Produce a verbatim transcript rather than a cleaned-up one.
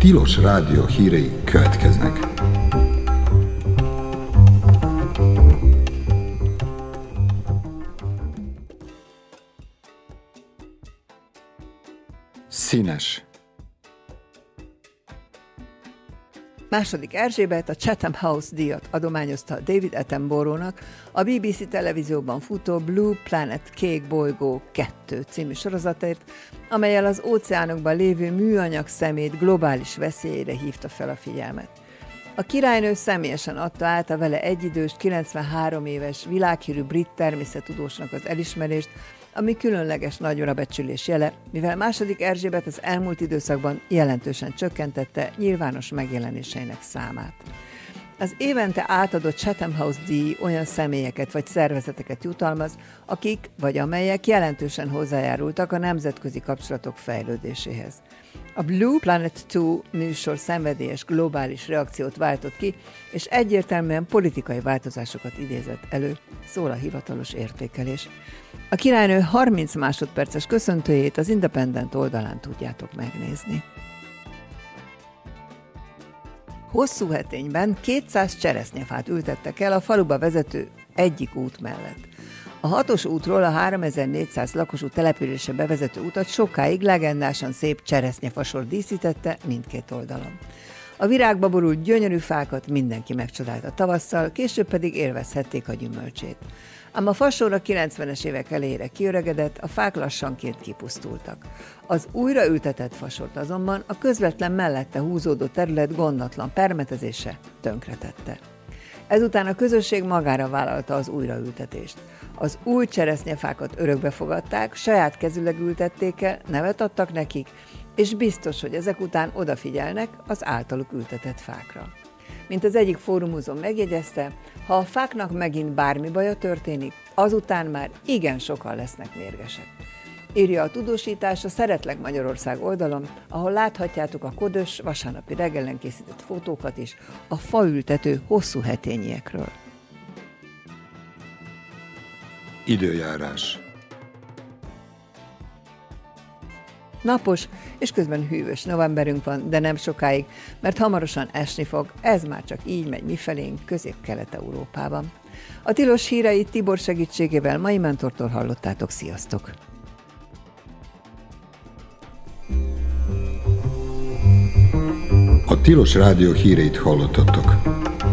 Tilos Rádió hírei következnek. Színes. Második Erzsébet a Chatham House díjat adományozta David Attenborough-nak a bé bé cé televízióban futó Blue Planet Kék bolygó kettő című sorozatért, amellyel az óceánokban lévő műanyag szemét globális veszélyére hívta fel a figyelmet. A királynő személyesen adta át a vele egyidős, kilencvenhárom éves világhírű brit természettudósnak az elismerést, ami különleges nagyra becsülés jele, mivel második Erzsébet az elmúlt időszakban jelentősen csökkentette nyilvános megjelenéseinek számát. Az évente átadott Chatham House díj olyan személyeket vagy szervezeteket jutalmaz, akik vagy amelyek jelentősen hozzájárultak a nemzetközi kapcsolatok fejlődéséhez. A Blue Planet kettő műsor szenvedélyes globális reakciót váltott ki, és egyértelműen politikai változásokat idézett elő, szól a hivatalos értékelés. A királynő harminc másodperces köszöntőjét az Independent oldalán tudjátok megnézni. Hosszúhetényben kétszáz cseresznyefát ültettek el a faluba vezető egyik út mellett. A hatos útról a háromezer-négyszáz lakosú településre bevezető utat sokáig legendásan szép cseresznyefasor díszítette mindkét oldalon. A virágba borult gyönyörű fákat mindenki megcsodálta tavasszal, később pedig élvezhették a gyümölcsét. Ám a fasor a kilencvenes évek elejére kiöregedett, a fák lassanként kipusztultak. Az újraültetett fasort azonban a közvetlen mellette húzódó terület gondatlan permetezése tönkretette. Ezután a közösség magára vállalta az újraültetést. Az új cseresznyefákat örökbe fogadták, saját kezüleg ültették el, nevet adtak nekik, és biztos, hogy ezek után odafigyelnek az általuk ültetett fákra. Mint az egyik fórumúzon megjegyezte, ha a fáknak megint bármi baja történik, azután már igen sokan lesznek mérgesek. Írja a tudósítás a Szeretlek Magyarország oldalon, ahol láthatjátok a ködös vasárnapi reggelen készített fotókat is a faültető hosszú hetényiekről. Időjárás. Napos és közben hűvös novemberünk van, de nem sokáig, mert hamarosan esni fog, ez már csak így megy mifelénk Közép-Kelet-Európában. A tilos híreit Tibor segítségével Mai Mentortól hallottátok, sziasztok! A Tilos Rádió híreit hallottatok.